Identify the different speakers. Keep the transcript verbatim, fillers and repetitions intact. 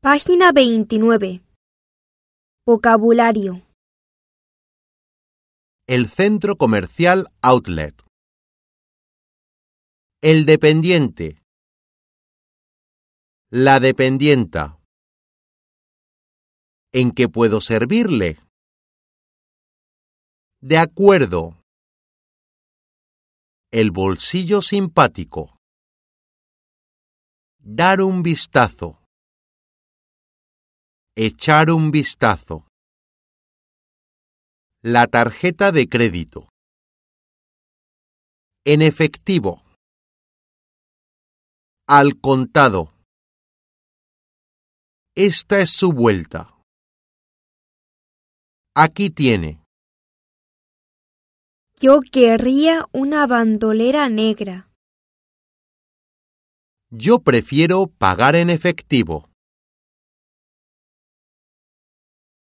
Speaker 1: Página veintinueve. Vocabulario.
Speaker 2: El centro comercial outlet. El dependiente. La dependienta. ¿En qué puedo servirle? De acuerdo. El bolsillo simpático. Dar un vistazo. Echar un vistazo. La tarjeta de crédito. En efectivo. Al contado. Esta es su vuelta. Aquí tiene.
Speaker 1: Yo querría una bandolera negra.
Speaker 2: Yo prefiero pagar en efectivo.